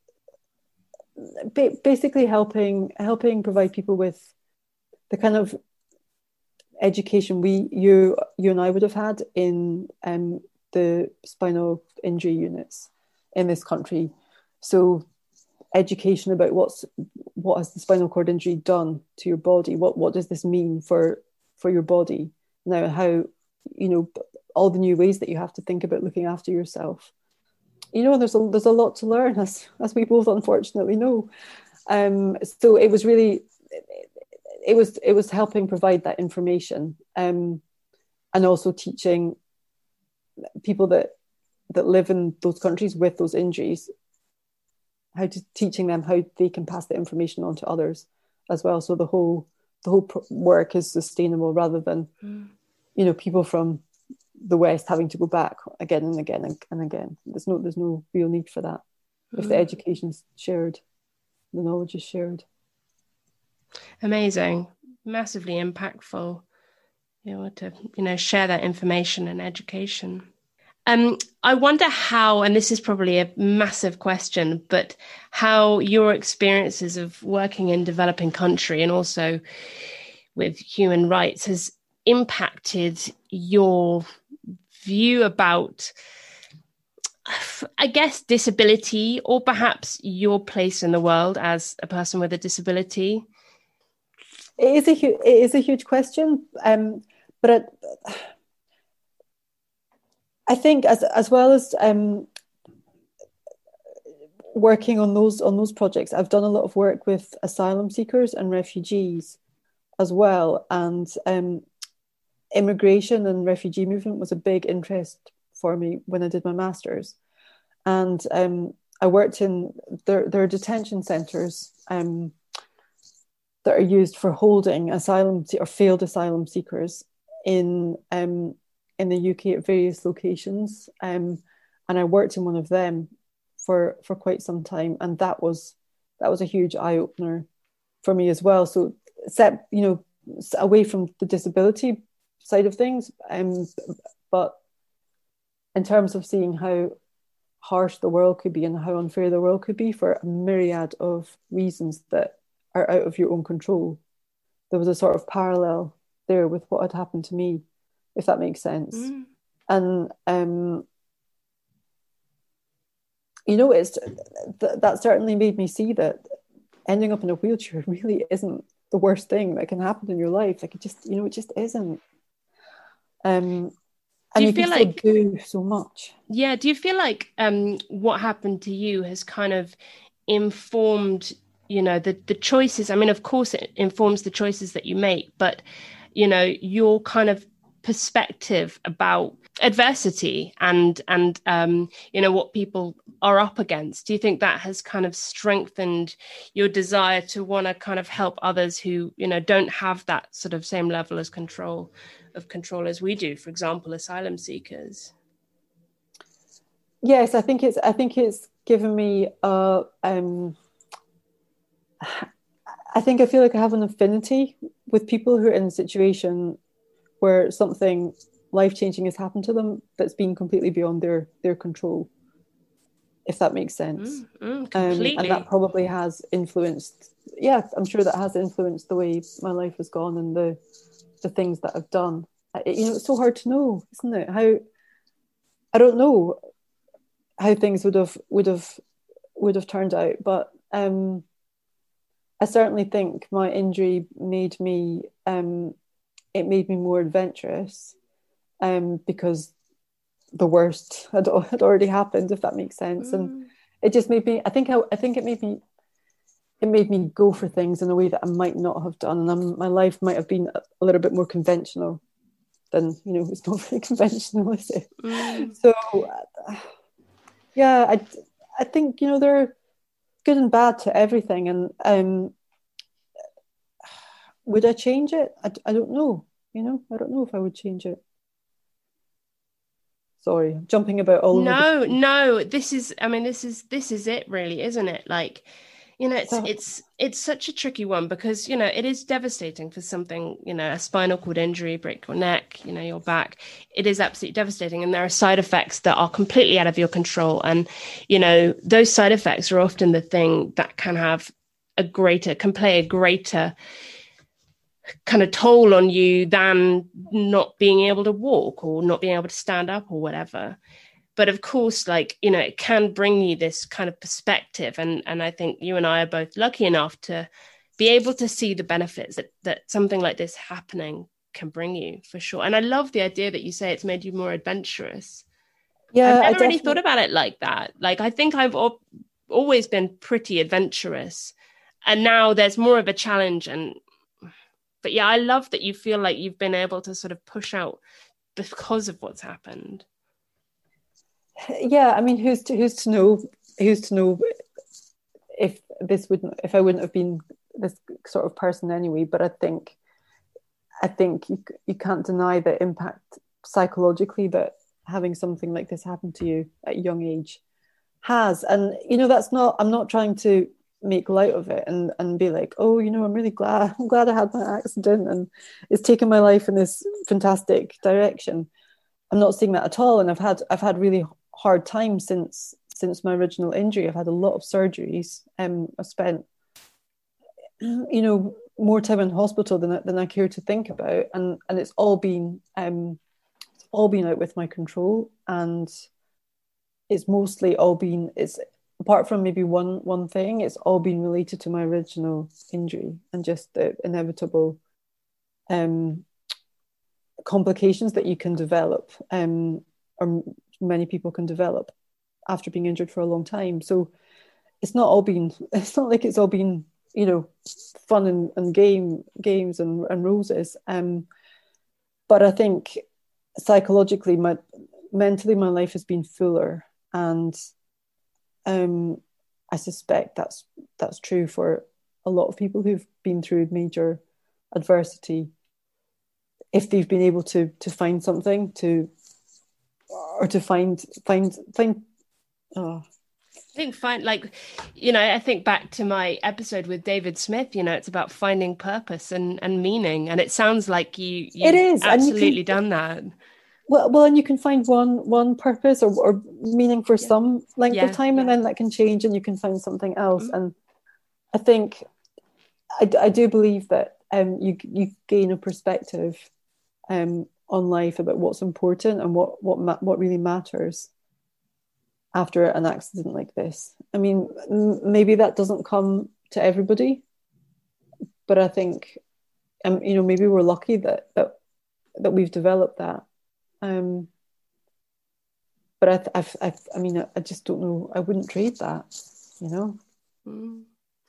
ba- basically helping helping provide people with the kind of education we you you and I would have had in um, the spinal injury units in this country. So education about what's what has the spinal cord injury done to your body? What what does this mean for for your body now? How, you know, all the new ways that you have to think about looking after yourself. You know, there's a there's a lot to learn, as as we both unfortunately know. Um, so it was really it was it was helping provide that information, um, and also teaching people that that live in those countries with those injuries, how to teaching them how they can pass the information on to others as well. So the whole the whole work is sustainable, rather than mm. you know, people from the West having to go back again and again and, and again. There's no there's no real need for that. Mm. If the education's shared, the knowledge is shared. Amazing, massively impactful. You know, to you know share that information and education. Um, I wonder how, and this is probably a massive question, but how your experiences of working in developing country and also with human rights has impacted your view about, I guess, disability, or perhaps your place in the world as a person with a disability. It is a hu- it is a huge question, um, but it, I think as as well as um, working on those on those projects, I've done a lot of work with asylum seekers and refugees as well, and um, immigration and refugee movement was a big interest for me when I did my master's, and um, I worked in there. There are detention centres um, that are used for holding asylum or failed asylum seekers in um, in the U K at various locations, um, and I worked in one of them for for quite some time, and that was that was a huge eye opener for me as well. So, set you know away from the disability side of things, um, but in terms of seeing how harsh the world could be and how unfair the world could be for a myriad of reasons that are out of your own control, there was a sort of parallel there with what had happened to me, if that makes sense. Mm. And um, you know, it's th- that certainly made me see that ending up in a wheelchair really isn't the worst thing that can happen in your life. Like, it just, you know, it just isn't. Um, and do you, you feel can like do so much? Yeah. Do you feel like um, what happened to you has kind of informed, you know, the the choices? I mean, of course, it informs the choices that you make, but you know, your kind of perspective about adversity and and um, you know, what people are up against. Do you think that has kind of strengthened your desire to want to kind of help others who, you know, don't have that sort of same level as control of control as we do, for example, asylum seekers? Yes, I think it's I think it's given me a um I think I feel like I have an affinity with people who are in a situation where something life-changing has happened to them that's been completely beyond their their control, if that makes sense. Mm, mm, Um, and that completely. probably has influenced, yeah, I'm sure that has influenced the way my life has gone and the the things that I've done. It, you know, it's so hard to know, isn't it? How, I don't know how things would have would have would have turned out, but um, I certainly think my injury made me um, it made me more adventurous, um, because the worst had, had already happened, if that makes sense. And Mm. it just made me, I think I, I think it made me it made me go for things in a way that I might not have done. And I'm, my life might have been a little bit more conventional than, you know, it's not very conventional, is it? Mm. So uh, yeah, I I think, you know, there are good and bad to everything. And um, would I change it? I, I don't know. You know, I don't know if I would change it. Sorry, I'm jumping about all over the No, place. no, this is, I mean, this is this is it really, isn't it? Like, you know, it's So, it's it's such a tricky one because, you know, it is devastating for something, you know, a spinal cord injury, break your neck, you know, your back. It is absolutely devastating. And there are side effects that are completely out of your control. And, you know, those side effects are often the thing that can have a greater, can play a greater kind of toll on you than not being able to walk or not being able to stand up or whatever. But of course, like, you know, it can bring you this kind of perspective. And, and I think you and I are both lucky enough to be able to see the benefits that, that something like this happening can bring you, for sure. And I love the idea that you say it's made you more adventurous. I've yeah, I never really thought definitely, about it like that. Like, I think I've al- always been pretty adventurous. And now there's more of a challenge. And, but yeah, I love that you feel like you've been able to sort of push out because of what's happened. yeah. I mean, who's to who's to know? Who's to know if this wouldn't, if I wouldn't have been this sort of person anyway? But I think, I think you you can't deny the impact psychologically that having something like this happen to you at a young age has. And you know, that's not, I'm not trying to make light of it and and be like, oh, you know, I'm really glad I'm glad I had my accident and it's taken my life in this fantastic direction. I'm not saying that at all. And I've had I've had really hard times since since my original injury. I've had a lot of surgeries. Um, I've spent, you know, more time in hospital than than I care to think about, and and it's all been um, it's all been out with my control, and it's mostly all been, it's, apart from maybe one one thing, it's all been related to my original injury and just the inevitable um, complications that you can develop, um, or many people can develop after being injured for a long time. So it's not all been, it's not like it's all been, you know, fun and, and game games and, and roses. Um, but I think psychologically, my mentally, my life has been fuller, and um, I suspect that's that's true for a lot of people who've been through major adversity. If they've been able to to find something to, or to find find find oh, I think find like, you know, I think back to my episode with David Smith, you know, it's about finding purpose and, and meaning. And it sounds like you it you've is, and you can, absolutely done that. well, well, and you can find one one purpose, or, or meaning for Yeah. some length of Yeah. time, and then that can change, and you can find something else. Mm. And I think I, I do believe that um, you you gain a perspective um, on life about what's important and what what ma- what really matters after an accident like this. I mean, m- maybe that doesn't come to everybody, but I think, um, you know, maybe we're lucky that that that we've developed that. Um, but I, I've, I've, I mean, I, I just don't know. I wouldn't trade that, you know. Mm.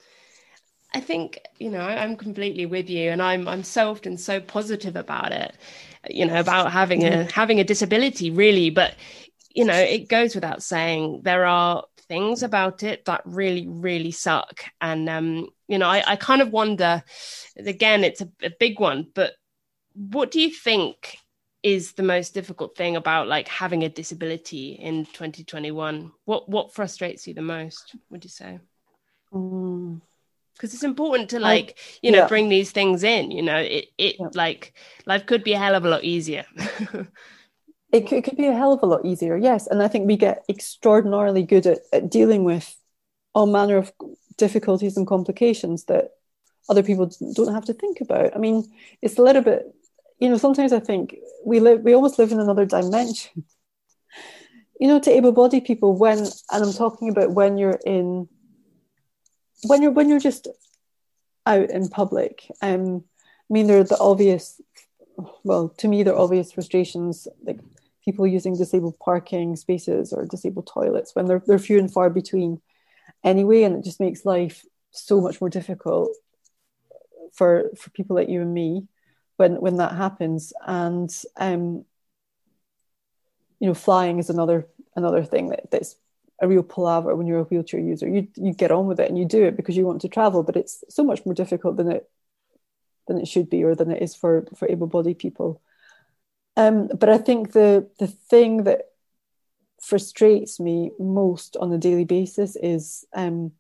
I think, you know, I'm completely with you, and I'm I'm so often so positive about it, you know, about having a Mm-hmm. having a disability, really. But, you know, it goes without saying there are things about it that really, really suck. And um, you know, I, I kind of wonder, again, it's a, a big one, but what do you think is the most difficult thing about like having a disability in twenty twenty-one? What what frustrates you the most, would you say? Mm. Because it's important to like, I, you know, yeah. bring these things in, you know, it, it yeah. like life could be a hell of a lot easier. it, could, it could be a hell of a lot easier. Yes. And I think we get extraordinarily good at, at dealing with all manner of difficulties and complications that other people don't have to think about. I mean, it's a little bit, you know, sometimes I think we live, we almost live in another dimension. You know, to able-bodied people, when, and I'm talking about when you're in, when you're when you're just out in public. Um, I mean, there are the obvious, well, to me, there are obvious frustrations, like people using disabled parking spaces or disabled toilets when they're they're few and far between, anyway, and it just makes life so much more difficult for for people like you and me when when that happens. And um, you know, flying is another another thing that, that's a real palaver when you're a wheelchair user. You you get on with it and you do it because you want to travel, but it's so much more difficult than it than it should be, or than it is for for able-bodied people. Um, but I think the the thing that frustrates me most on a daily basis is um,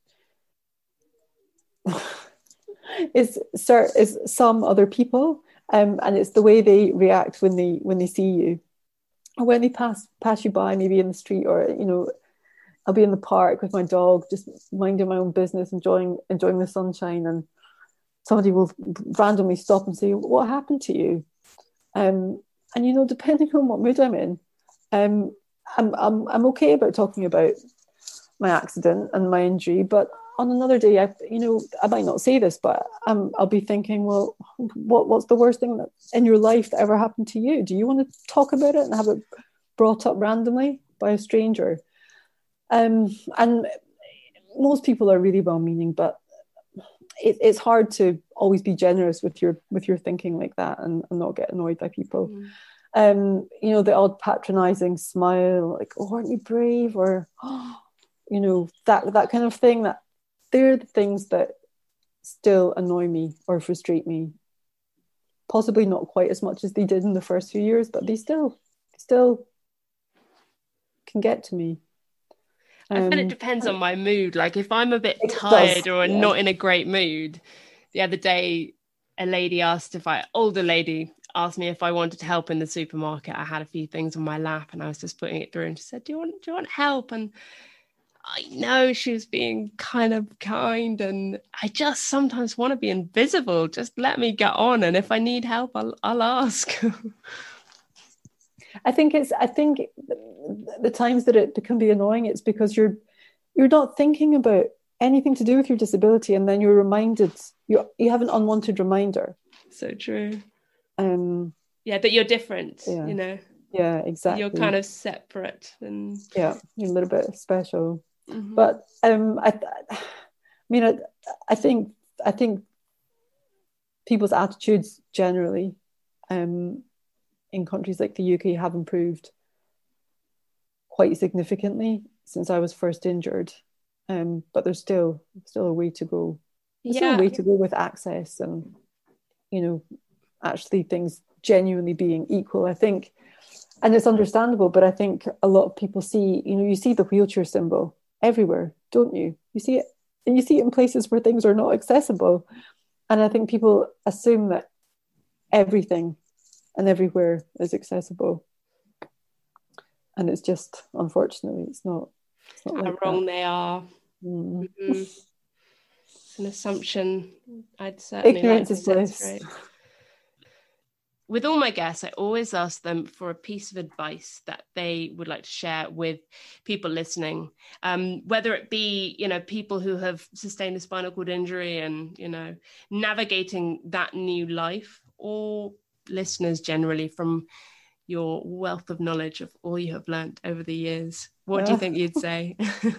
is is some other people, um, and it's the way they react when they when they see you, or when they pass pass you by, maybe in the street, or you know. I'll be in the park with my dog, just minding my own business, enjoying enjoying the sunshine, and somebody will randomly stop and say, "What happened to you?" Um, and you know, depending on what mood I'm in, um, I'm I'm I'm okay about talking about my accident and my injury. But on another day, I you know I might not say this, but um, I'll be thinking, well, what what's the worst thing that in your life that ever happened to you? Do you want to talk about it and have it brought up randomly by a stranger? Um, and most people are really well-meaning, but it, it's hard to always be generous with your with your thinking like that, and, and not get annoyed by people. Mm. Um, you know, the odd patronizing smile, like, "Oh, aren't you brave?" or oh, you know, that that kind of thing. That they're the things that still annoy me or frustrate me. Possibly not quite as much as they did in the first few years, but they still still can get to me. I feel it depends on my mood. Like if I'm a bit tired does, or yeah. not in a great mood. The other day, a lady asked if I, older lady asked me if I wanted help in the supermarket. I had a few things on my lap and I was just putting it through, and she said, do you want, do you want help? And I know she was being kind of kind, and I just sometimes want to be invisible. Just let me get on. And if I need help, I'll, I'll ask. I think it's, I think the times that it can be annoying, it's because you're, you're not thinking about anything to do with your disability. And then you're reminded, you you have an unwanted reminder. So true. Um, yeah, that you're different, yeah. you know? Yeah, exactly. You're kind of separate. And yeah, you're a little bit special. Mm-hmm. But um, I, I mean, I, I think, I think people's attitudes generally, um, in countries like the U K have improved quite significantly since I was first injured, um, but there's still still a way to go. There's yeah. still a way to go with access and, you know, actually things genuinely being equal, I think. And it's understandable, but I think a lot of people see, you know, you see the wheelchair symbol everywhere, don't you? You see it, and you see it in places where things are not accessible. And I think people assume that everything and everywhere is accessible, and it's just, unfortunately, it's not. It's not How like wrong that. they are. Mm. Mm-hmm. It's an assumption. I'd certainly Ignorance like is bliss. With all my guests, I always ask them for a piece of advice that they would like to share with people listening, um, whether it be, you know, people who have sustained a spinal cord injury and, you know, navigating that new life, or listeners generally, from your wealth of knowledge of all you have learnt over the years. What uh, do you think you'd say?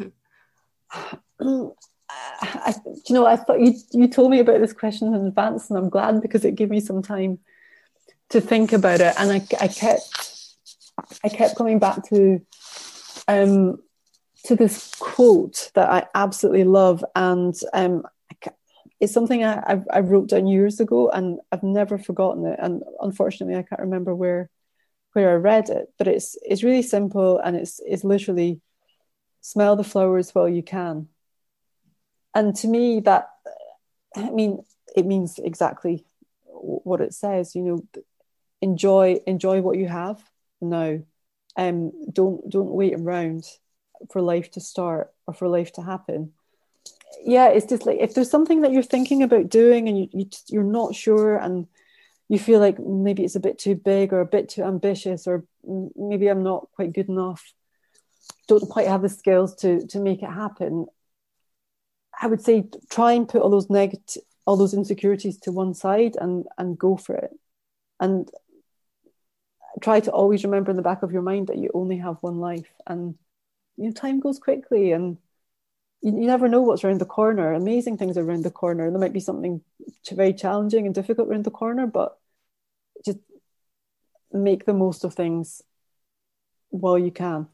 I, you know, I thought you you told me about this question in advance, and I'm glad, because it gave me some time to think about it. And I, I kept I kept coming back to um to this quote that I absolutely love, and um it's something I, I I wrote down years ago, and I've never forgotten it. And unfortunately, I can't remember where where I read it, but it's it's really simple, and it's it's literally, smell the flowers while you can. And to me, that I mean, it means exactly what it says. You know, enjoy enjoy what you have now. Um, don't don't wait around for life to start or for life to happen. Yeah, it's just like if there's something that you're thinking about doing and you, you just, you're not sure and you feel like maybe it's a bit too big or a bit too ambitious or maybe I'm not quite good enough, don't quite have the skills to to make it happen. I would say try and put all those negative, all those insecurities to one side and and go for it. And try to always remember in the back of your mind that you only have one life, and you know, time goes quickly, and you, you never know what's around the corner. Amazing things are around the corner. There might be something very challenging and difficult around the corner, but just make the most of things while you can.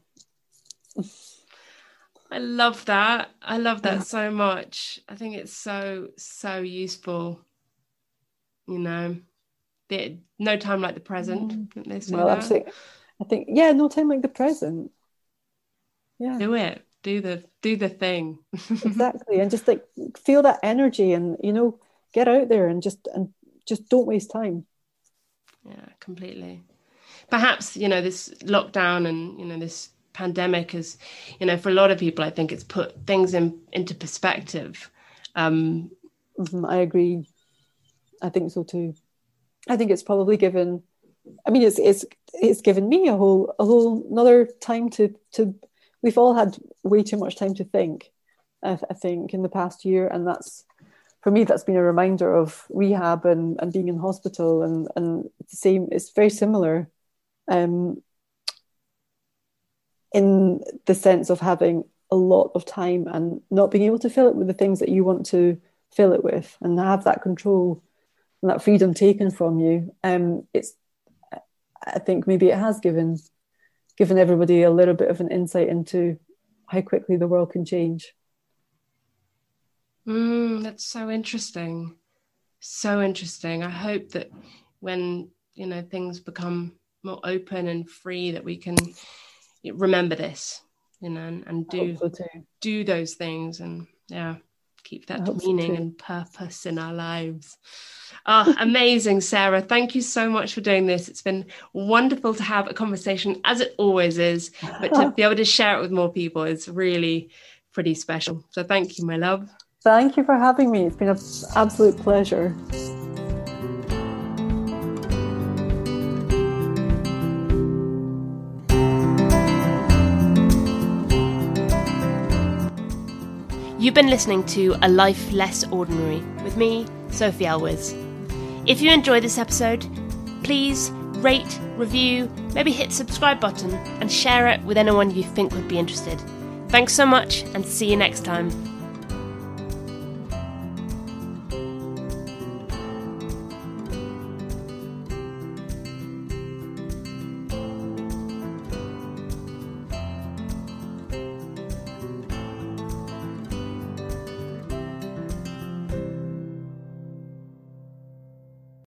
I love that. I love that so much. I think it's so, so useful. You know, the, no time like the present. They say well, that. Absolutely. I think, yeah, no time like the present. Yeah. Do it. Do the do the thing. Exactly. And just like feel that energy and, you know, get out there and just and just don't waste time. Yeah, completely. Perhaps, you know, this lockdown and, you know, this pandemic is, you know, for a lot of people, I think it's put things in into perspective. Um, mm-hmm, I agree. I think so too. I think it's probably given, I mean, it's it's it's given me a whole a whole another time to to. We've all had way too much time to think, I, I think, in the past year, and that's for me. That's been a reminder of rehab and, and being in hospital, and and it's the same. It's very similar, um, in the sense of having a lot of time and not being able to fill it with the things that you want to fill it with, and have that control and that freedom taken from you. Um, it's, I think maybe it has given. given everybody a little bit of an insight into how quickly the world can change. Mm, that's so interesting. So interesting. I hope that when, you know, things become more open and free, that we can remember this, you know, and, and do, so do those things and, yeah, keep that meaning so and purpose in our lives. Oh, amazing, Sarah. Thank you so much for doing this. It's been wonderful to have a conversation, as it always is, but to be able to share it with more people is really pretty special. So thank you, my love. Thank you for having me. It's been an absolute pleasure. You've been listening to A Life Less Ordinary with me, Sophie Elwes. If you enjoyed this episode, please rate, review, maybe hit the subscribe button and share it with anyone you think would be interested. Thanks so much and see you next time.